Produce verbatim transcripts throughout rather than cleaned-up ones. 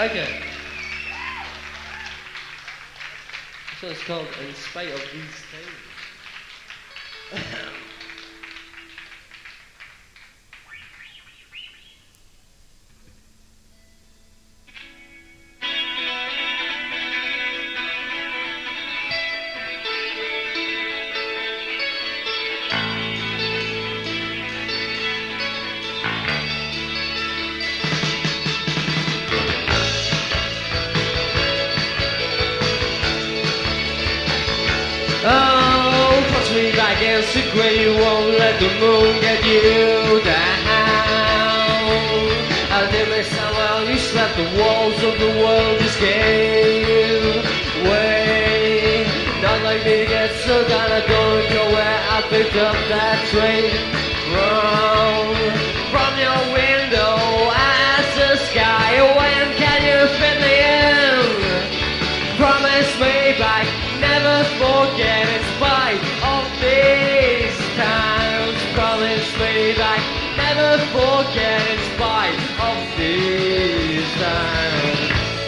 Okay. So it's called In Spite of These Things. Against the gray, you won't let the moon get you down. I did me somehow, you slept the walls of the world just gave way. Not like me to get so down, I don't go where I picked up that train from. From your window, as the sky, when can you fit me in? Promise me back, never forget in spite of these times. Promise me back, never forget in spite of these times.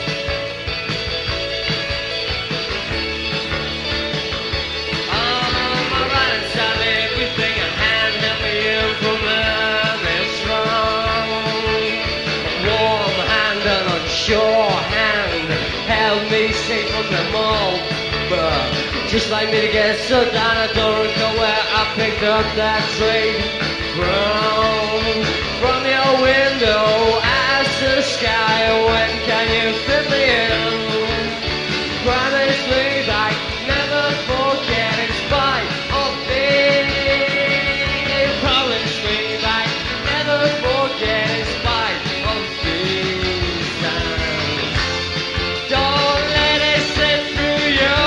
Oh, my right inside me, everything I had, help me in from this wrong. A warm hand and unsure hand held me safe from them all. But just like me to get so down, I don't recall where I picked up that train from. From your window, as the sky, when can you fit me in? Promise me back, never forget in spite of this. Promise me back, never forget in spite of these times. Don't let it slip through your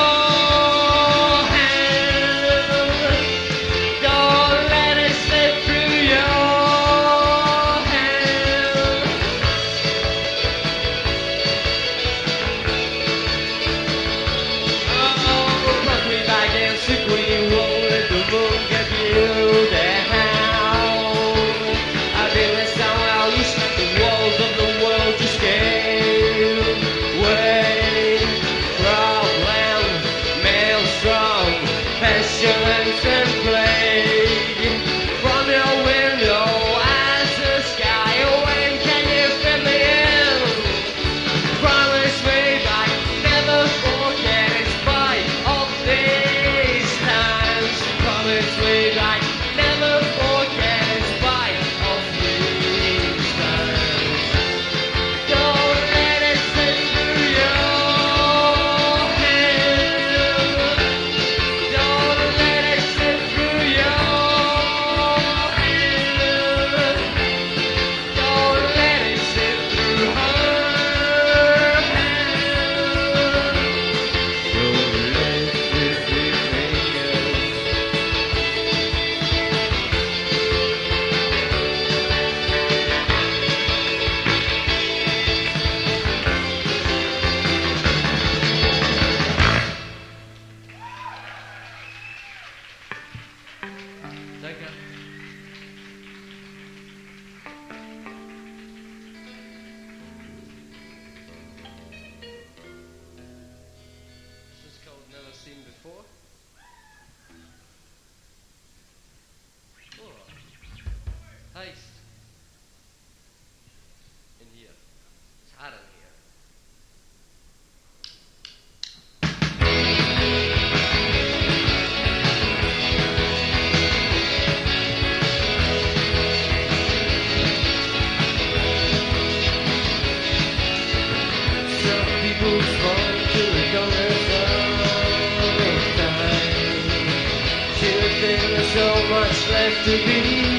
to be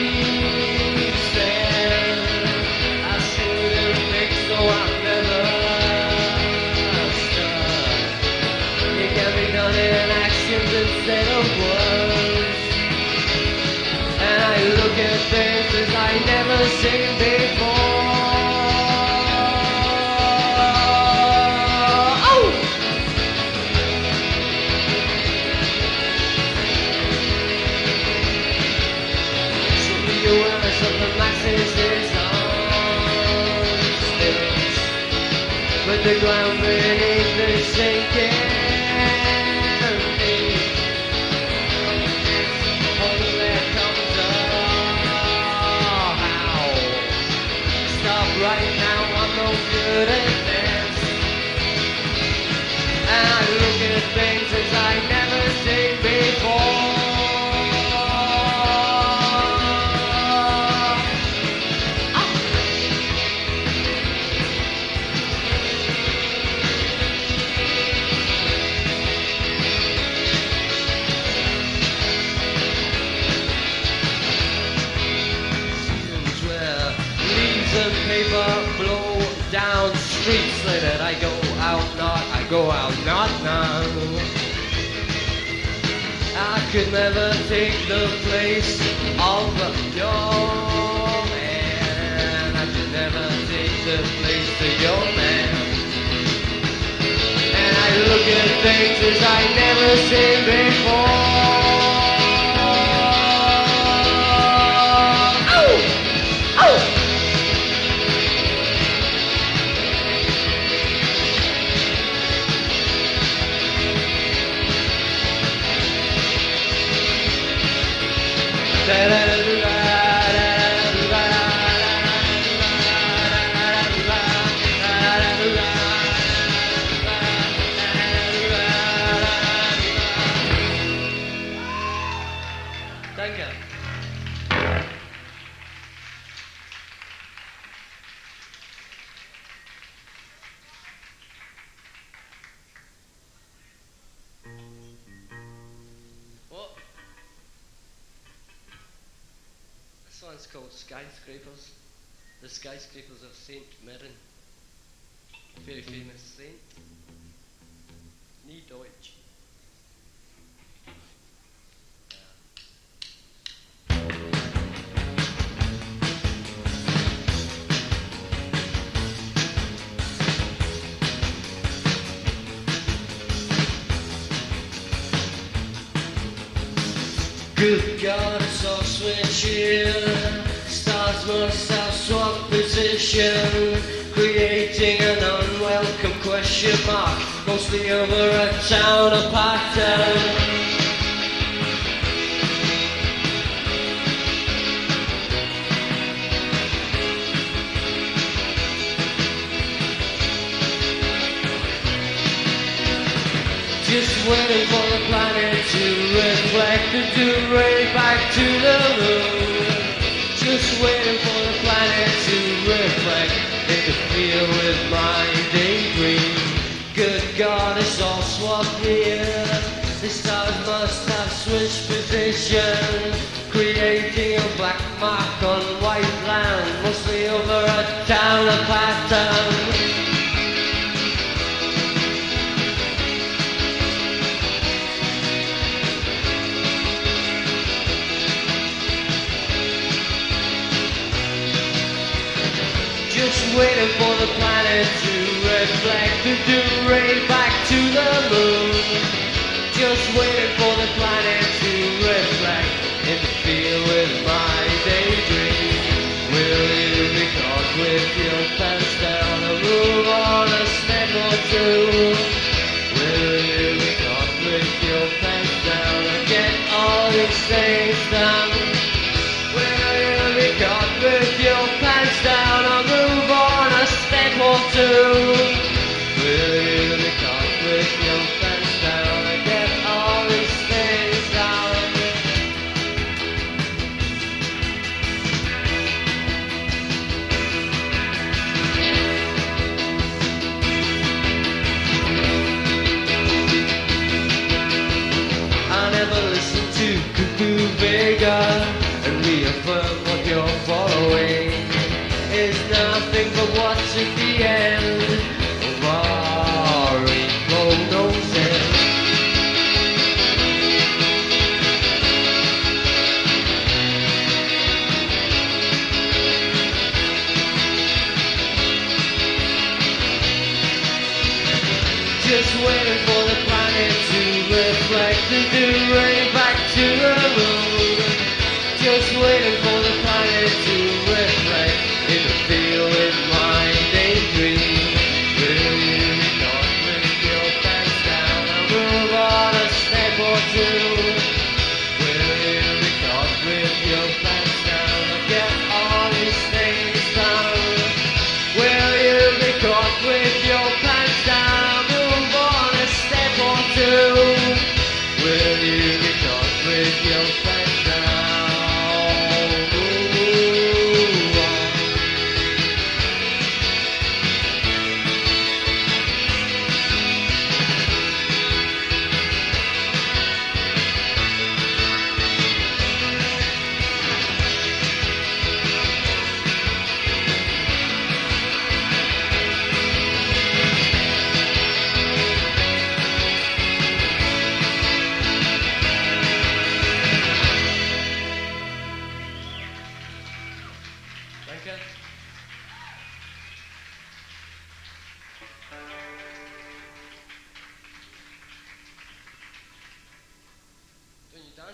said. I shouldn't think so, I've never stopped. It can be done in actions instead of words. And I look at things as I never seen before. Awareness of the masses is on stilts. the ground beneath the sinking beneath. Oh, there comes a how. Stop right now, I'm no good at this. And I look at things as I never seen before. Paper blow down streets so that I go out, not, I go out, not now. I could never take the place of your man. I could never take the place of your man. And I look at things as I never seen before. Oh! Oh! Danke. What? This one's called Skyscrapers. The Skyscrapers of Saint Mirren. Very famous saint. Nie Deutsch. Good God, it's all switch here. Stars must have swapped position, creating an unwelcome question mark, mostly over a town of pattern. Just waiting for the planet to reflect and to rain back to the moon. Just waiting for the planet to reflect, interfere with my daydream. Good God, it's all swapped here. The stars must have switched position, creating a black mark on white land, mostly over a town of pattern. Just waiting for the planet to reflect and to rain back to the moon. Just waiting for the planet to reflect, interfere with my daydream. Will you be caught with your pants down or move on a step or two? Will you be caught with your pants down and get all these things done? Will you be caught with your pants down or move on a step or two? Will you be caught with your pants down and get all these things done? I never listened to Cuckoo Vega and reaffirm what you're following is nothing but what's at the end of our prognosis. Just waiting for the planet to reflect and to rain back to the moon. Just waiting for the planet to reflect, interfere with my daydream. Will you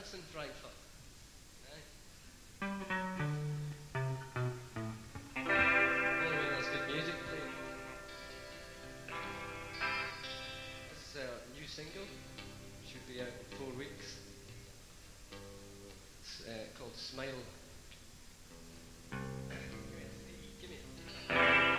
dance in Frankfurt. Aye. Oh, well, that's good music playing. This is a new single. Should be out in four weeks. It's uh, called Smile. Give me it.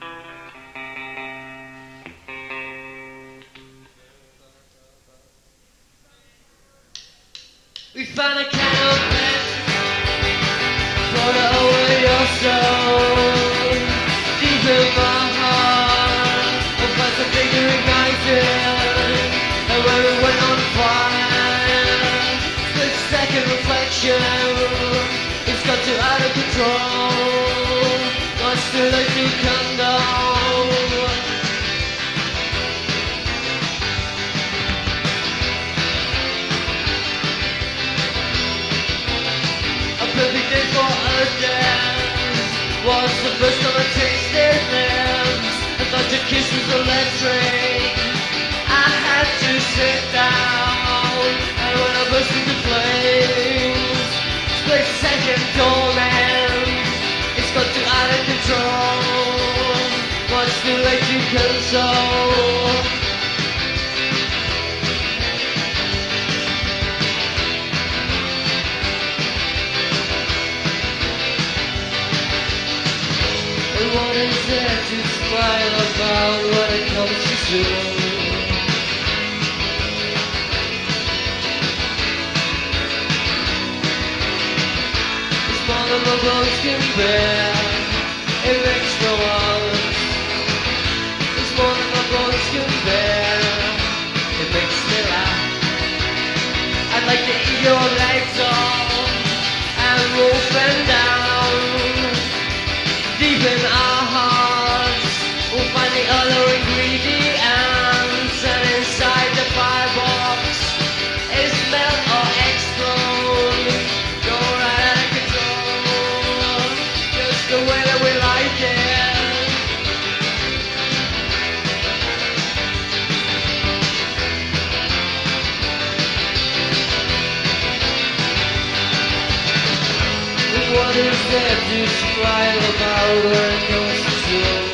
We found a kind of bed, put away your soul, deep in my heart, and find the figure ignited, and when we went on fire, split second reflection, it's got you out of control, not too late to condone. Perfect day for a dance was the first time I tasted lips. I thought your kiss was electric. I had to sit down, and when I burst into flames, split second torment, it's got you out of control. What's too late to console? What is there to smile about when it comes to soon? It's more than my bones can bear. It makes no odds. It's more than my bones can bear. It makes me laugh. I'd like to eat your legs off and wolf them down. Deep in our hearts, we'll find the other ingredients, and inside the firebox is melt or explode. Go right out of control, just the way that we like it. What is there to smile about when it comes to soul?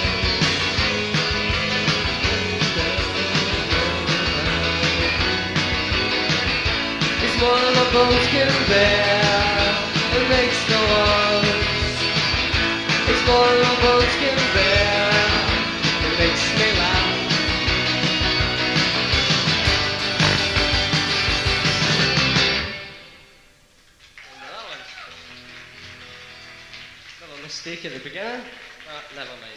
It's more than my bones can bear. It makes no odds. It's more than my bones can bear. It makes me laugh. Mistake at the beginning? Ah, never mind.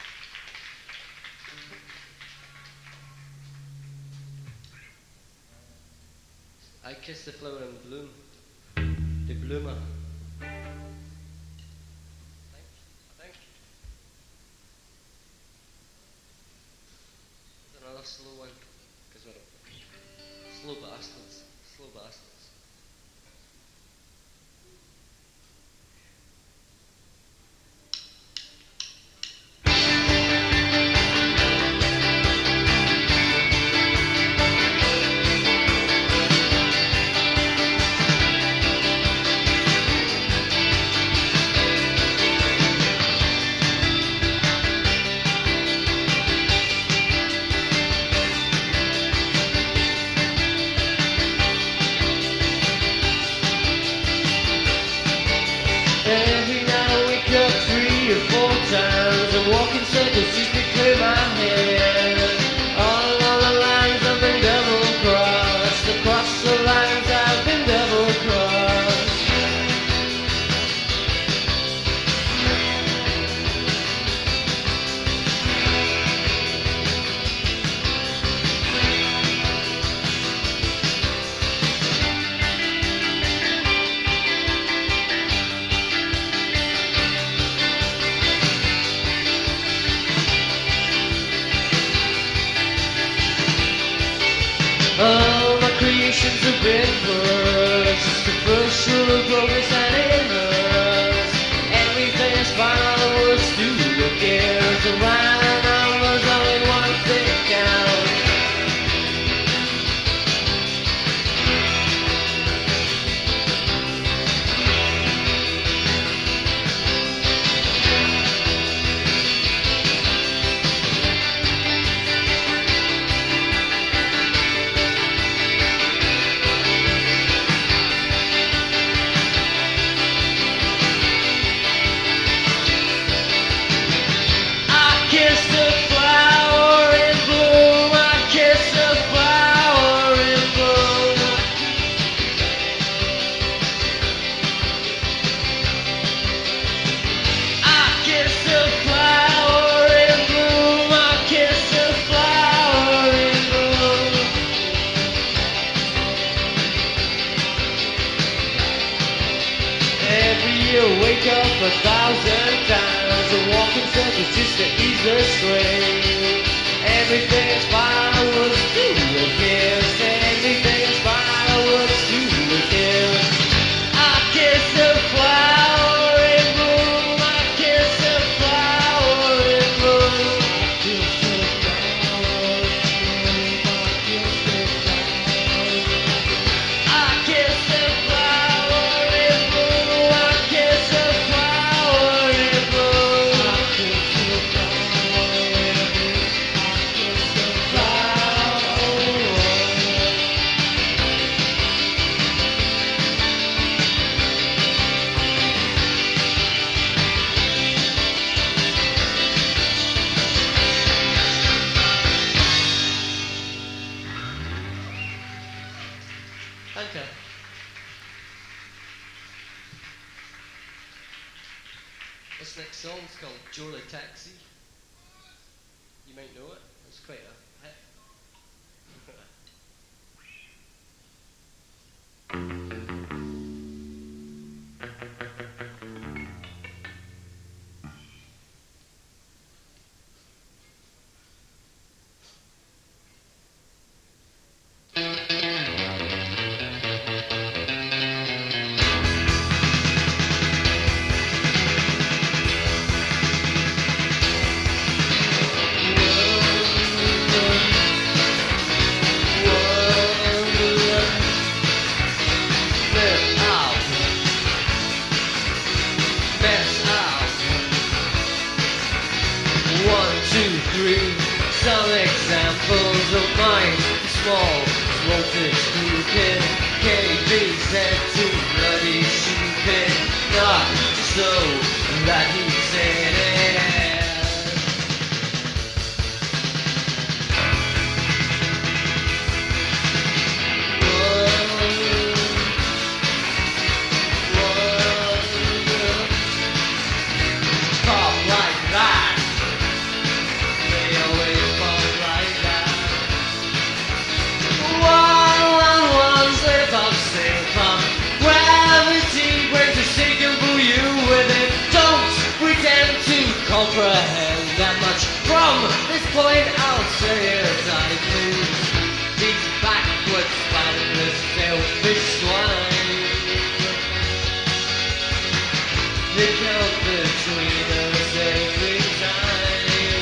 I kiss the flower in bloom, the bloomer. I think, I think. It's another slow one, because we're slow bastards, slow bastards. Times and walking circles just to clear my head. All along the lines I've been double crossed. Across the lines I've been double crossed. All my creations have been first. It's the first rule of progress and it hurts. Everything is fine, all the words to the gears. The line numbers only one thing counts. you'll wake up a thousand times and walk in circles just to ease the strain. Everything's fireworks to the kiss. Everything's fireworks to the kiss. I kiss the flowering moon. I kiss the flowering moon. I kiss the flowering moon. I kiss the flowering moon. I kiss the flowering moon. I kiss the flowering moon. Danke. This next song's called Jolie Taxi. You might know it. It's quite a hit. Some examples of mine. Small, voltage, stupid. K B said too bloody stupid. Not so that he said it. Whoa, whoa, pop like that. They always pop like that. One, one, one, slip up, slip up. Gravity brings a sick and boo you with it. Don't pretend to comprehend that much. From this point, I'll say as I please. These backwards, spineless, selfish swine. They count between us every time.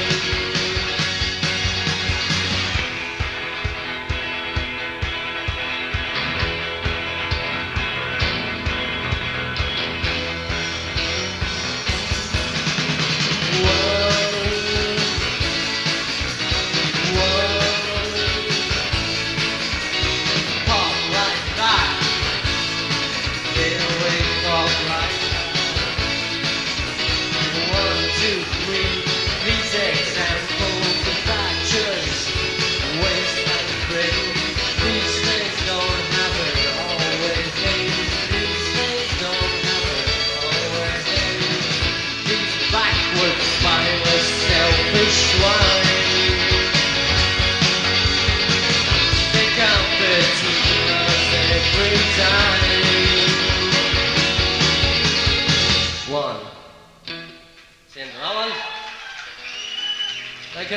One. Send that one. Thank you.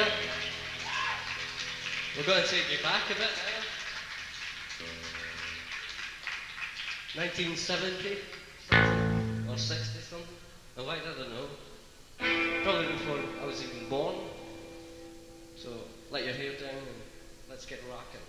We're going to take you back a bit now. nineteen seventy or sixty something. In fact, I don't know. Probably before I was even born. So let your hair down and let's get rocking.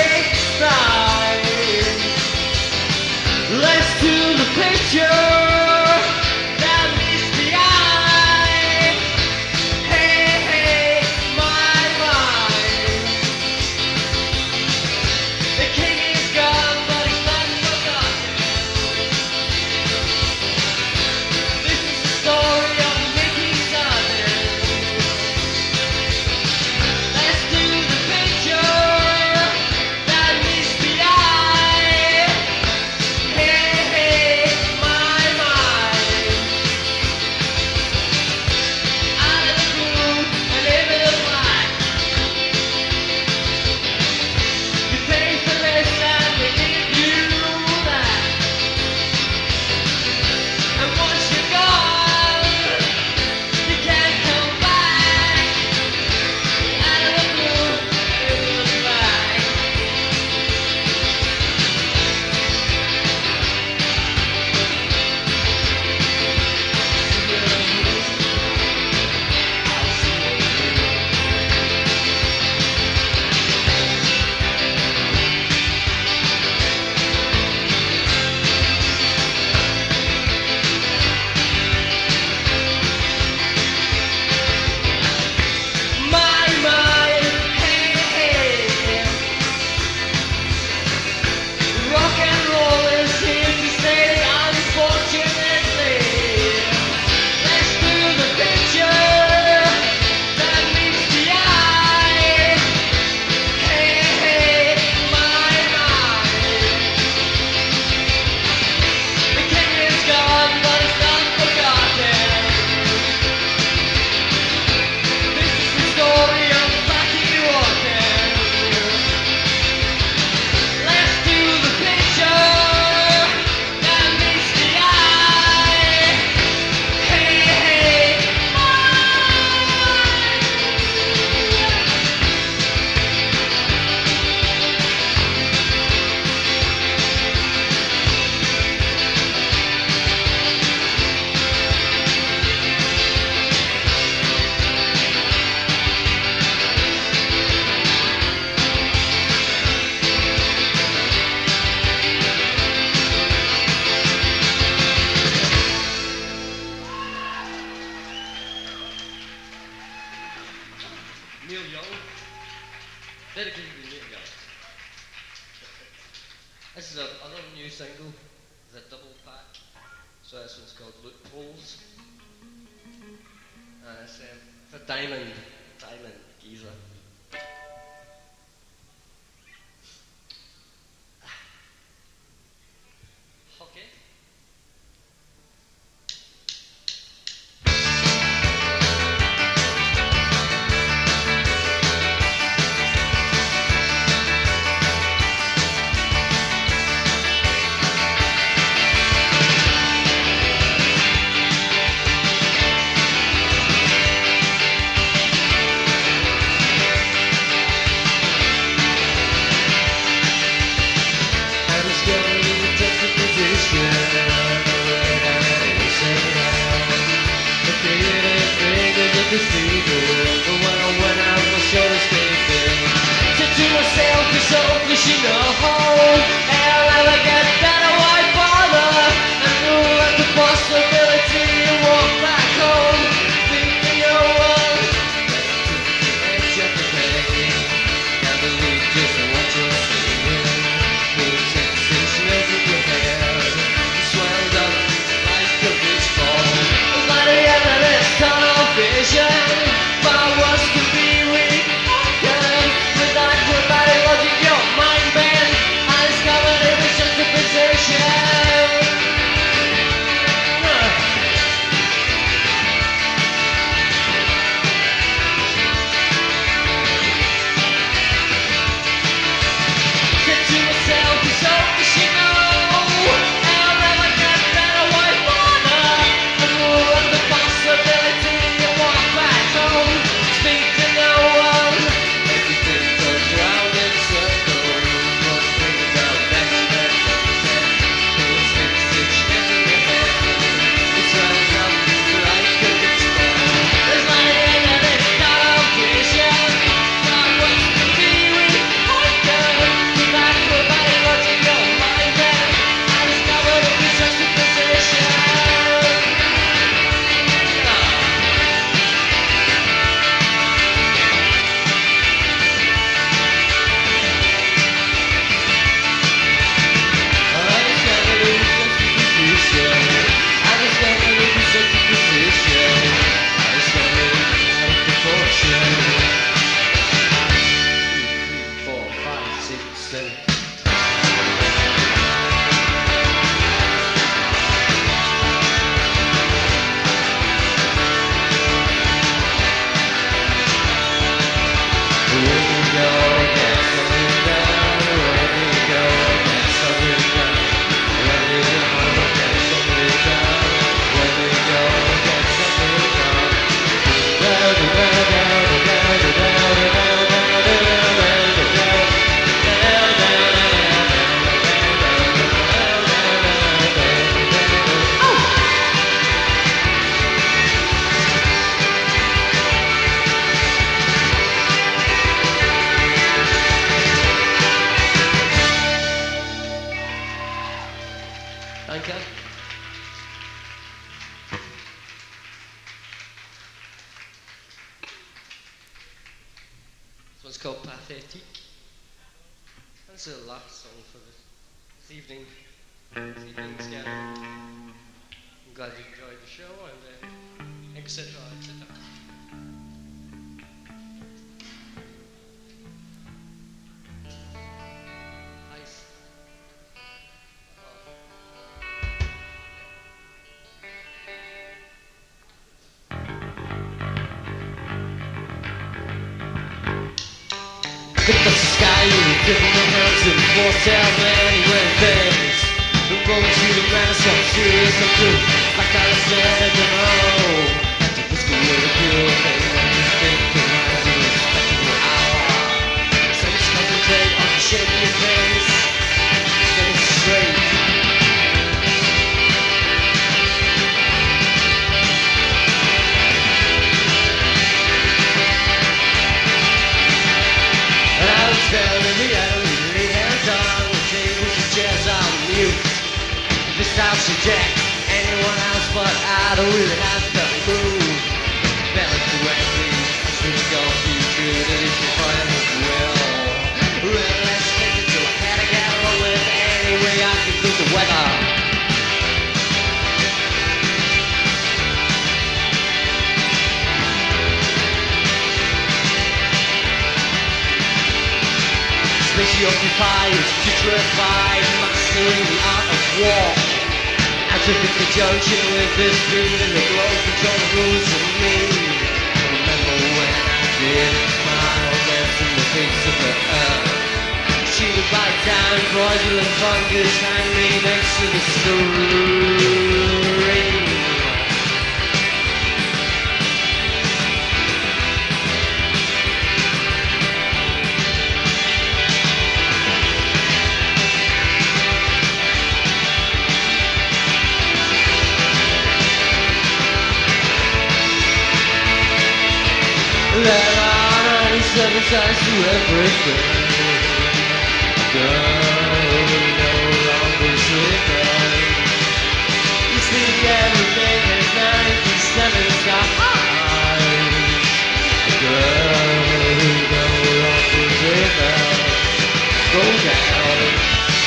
Let's do the picture. This is a, another new single. It's a double pack. So this one's called Loopholes. And it's um, for Diamond. Diamond Geezer. Okay. You know, I'll never get that why bother and rule at the possibility to walk back home. Think of no one, edge of the day. Can't believe just what you're saying. Full sensations in your head, swelled up like a beach ball. By the end of this tunnel vision, my words can be weak. With acrobatic logic, your mind bent. I discovered it was just a position. Said to myself, it's selfish, you know. I'll never get that away from her. I rule at the possibility to walk back home. Speak to no one. Everything goes round in circles. One thing about next best sunset. Those things stitch into your head. It swells up like a beach ball. There's not the end of this tunnel vision. Not what to be with harder. With acrobatic logic, your mind bent. I discovered it was just a position. Thank you. This one's called Pathetic. That's the last song for this, this evening. This evening's gathering. I'm glad you enjoyed the show and uh, et cetera et cetera. Nice. Pick up the sky, you dip in my hands and force out many great things. I'm going to the madness, I'm serious, I'm true. Like I said, I don't know. That's a whiskey with a pure thing. I just think the rise of respectable hour. So just concentrate on the shape of your face. Get it straight. Telling me I don't really hands on the tables and chairs on mute. This house rejects anyone else, but I don't really have to move. Balance correctly, I should go be good at it if I will. Well, let's take it to a cat together with any with the weather. Especially occupied, putrefied, mastering the art of war. Out of the conjunction with this food and the glow control the rules of me. I remember when I did smile, dance in the face of the earth. She would bite down, fraudulent fungus, hang me next to the stream. There are ninety-seven sides to everything. Girl, no longer sleeping. You think everything is ninety-seven sides. Girl, no longer sleeping. Go down.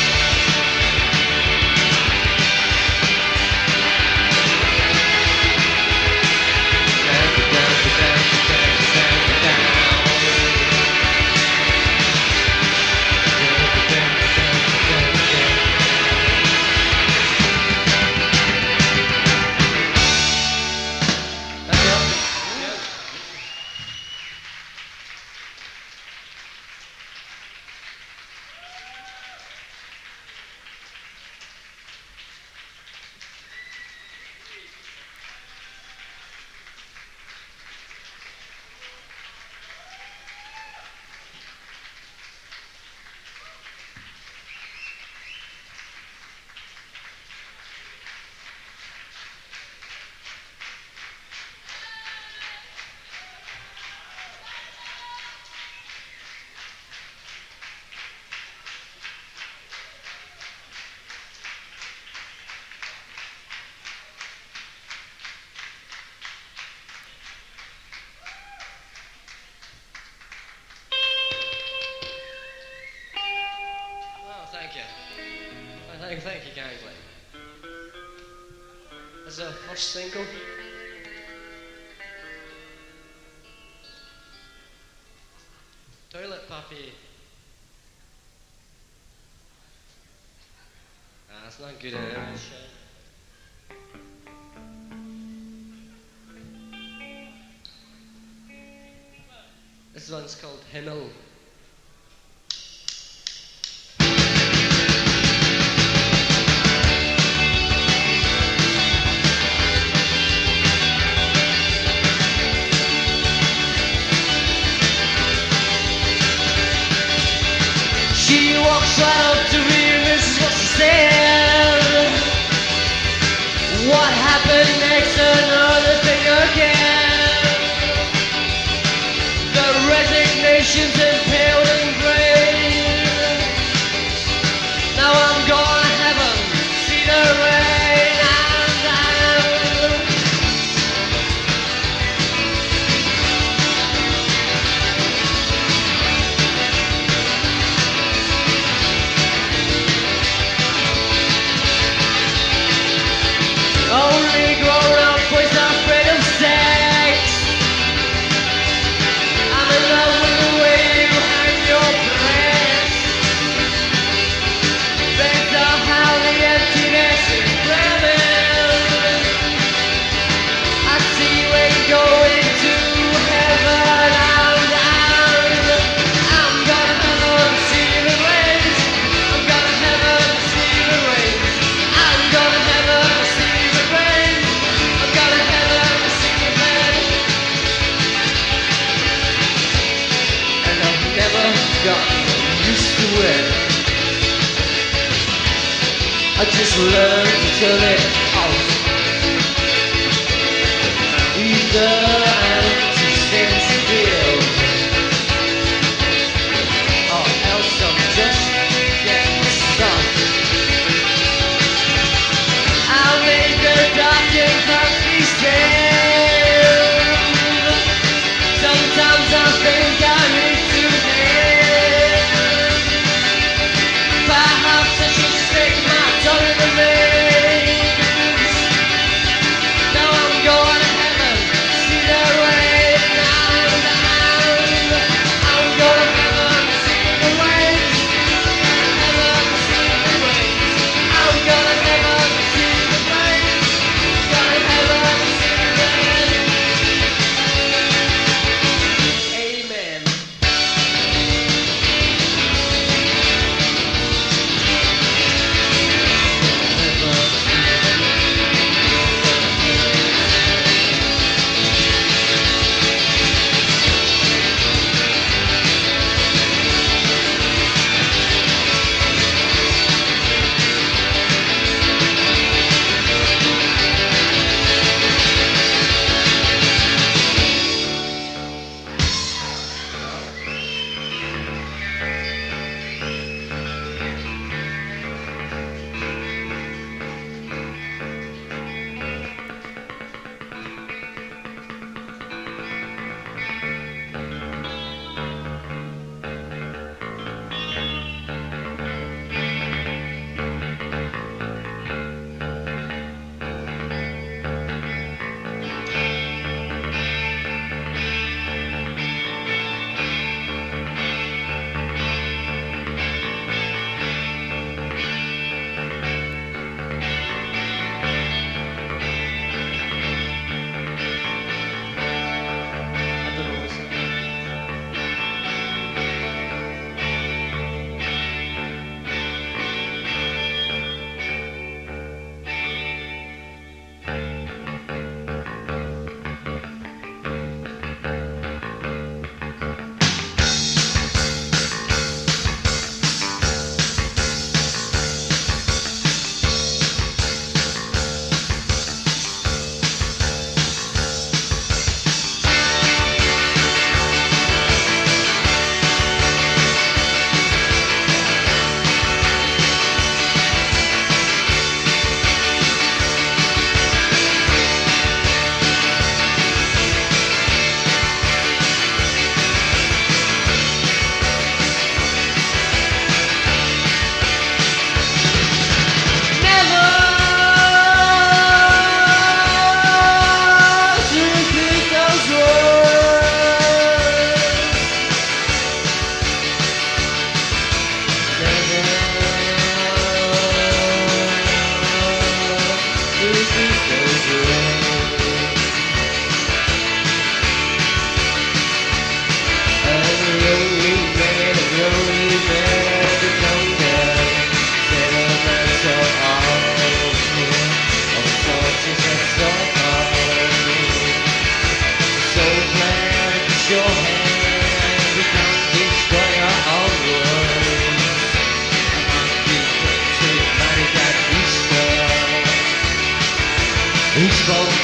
Thank, thank you kindly. As a first single, Toilet Puppy. Ah, that's not good enough. This one's called Himmel. She walks right up to me, this is what she said. What happened next, another thing again. The resignation's impaled and grey. Now I'm going to heaven, see the rain and down. Only grown-up boys are afraid of sex. I'm in love with the way you hang your breath. Better how the emptiness is grabbing. I see when you go into heaven and down. I'm gonna heaven see the rains. I'm gonna heaven see the rains. I'm gonna heaven see the rain. I'm gonna heaven see the rain. And I've never gotten used to it. I just learned to turn it off. Either I'm too sensitive, or else I'm just getting stuck. I'll make the dark and cloudy stand. Sometimes I think I need to dance. Perhaps I should stick my tongue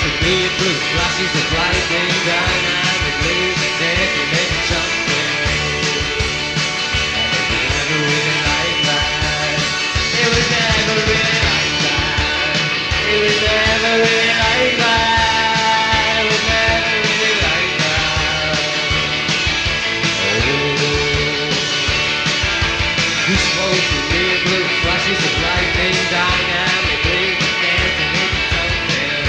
to be blue flashes of lightning dynamically decorated something. And it was never really like that. It was never really like that. It was never really like that. It was never really like that. Oh, who's supposed to be blue flashes of lightning dynamically decorated something.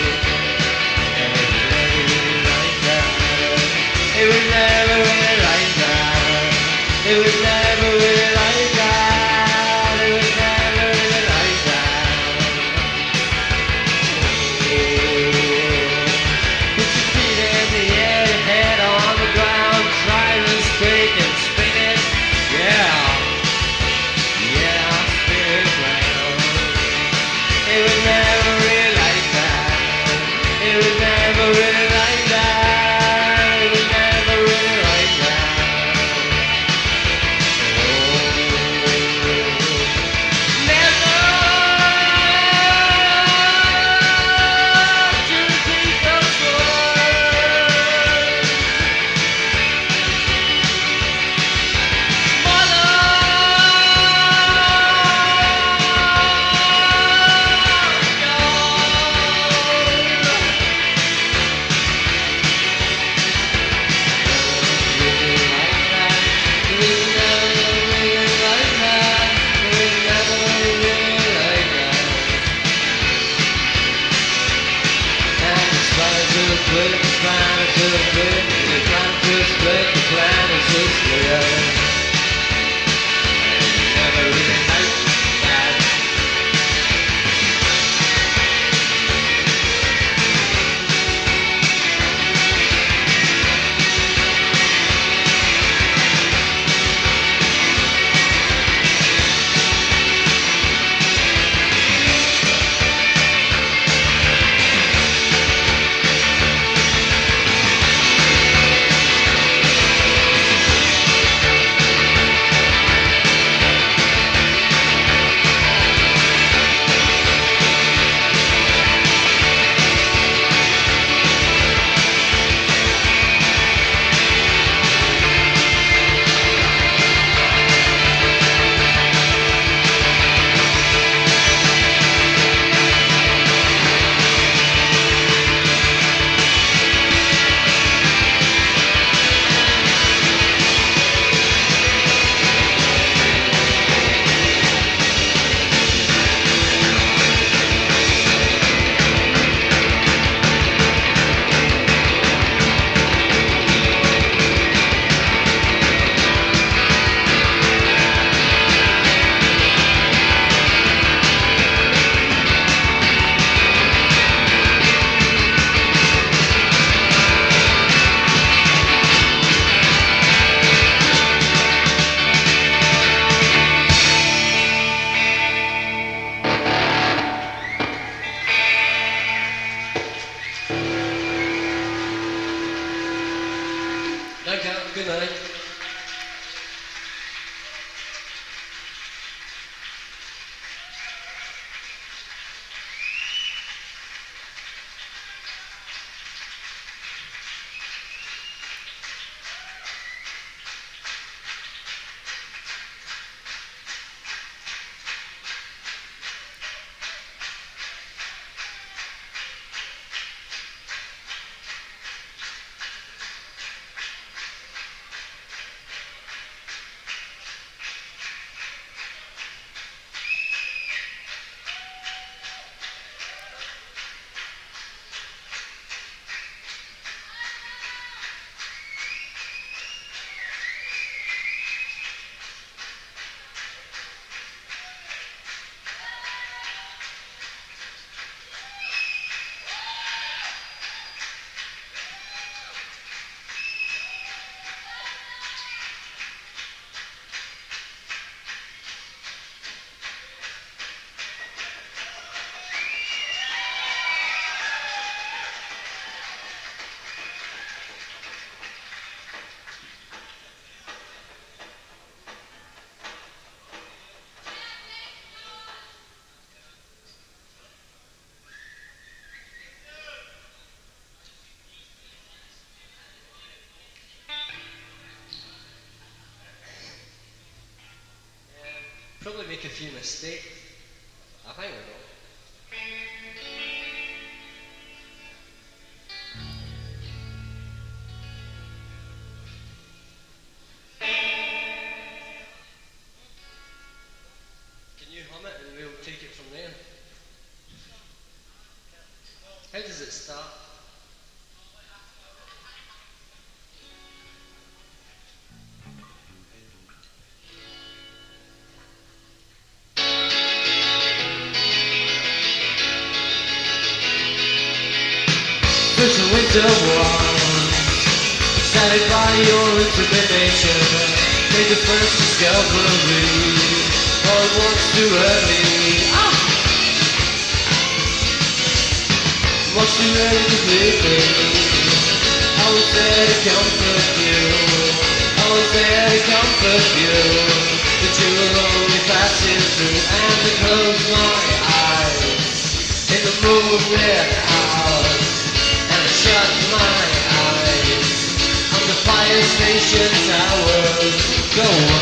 It was never really like that. It was never really like that. It was never really like that. Oh. Put your feet in the air, your head on the ground, try to squeak and spin it. Yeah, yeah, spin it round. It was never really like that. It was never really like that. Good night. make a few mistakes. I think we will. Can you hum it and we'll take it from there? How does it start? There's a winter war, started by your intimidation. Made the first discovery, all at once too early. Ah! Much too early to believe me. I was there to comfort you. I was there to comfort you. But you were only passing through, and I closed my eyes in the moonlit hours. Shut my eyes on the fire station towers. Go on.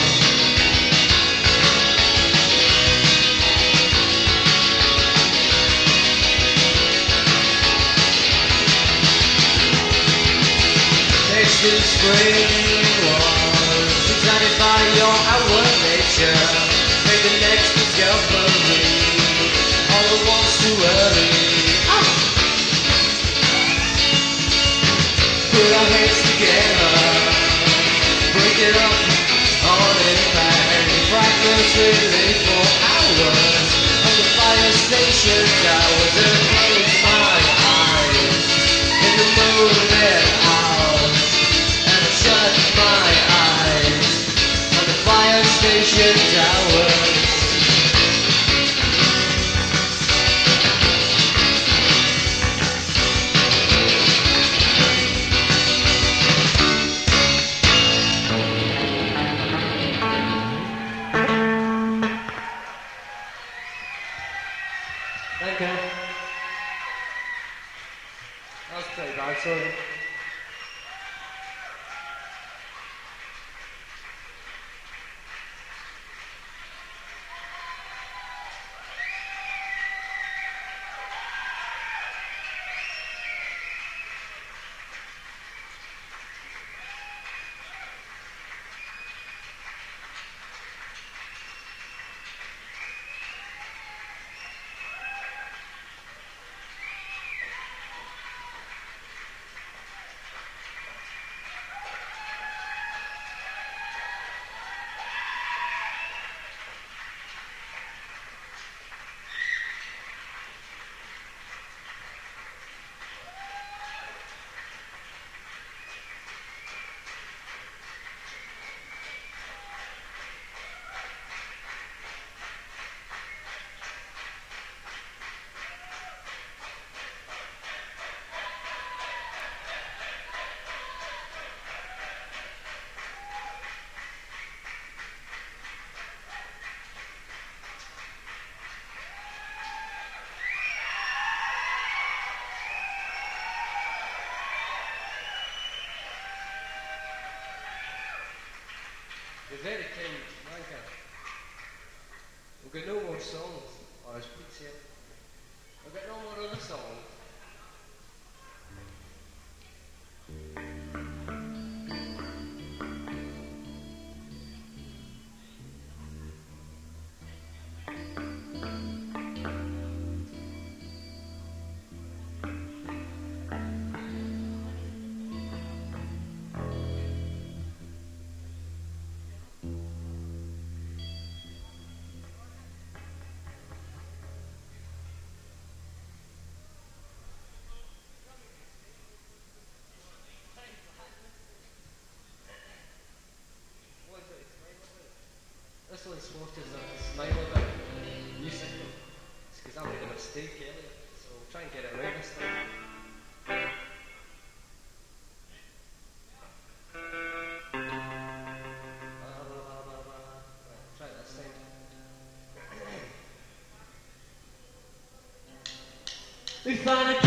Next to the spring was excited by your outward nature. Made the next discovery all at once too early. Put our heads together, break it up on impact. Fragments relay for hours on the fire station towers. And close my eyes in the moonlit hours, and I shut my eyes on the fire station towers. Okay. That was pretty bad, sorry. The very kind wanker. We've got no more songs, or as Pete said, we've got no more other songs. This one's supposed to smile a bit. You sing them. It's because I made a mistake earlier, so we'll try and get it right this time. Right, try it this time. We find a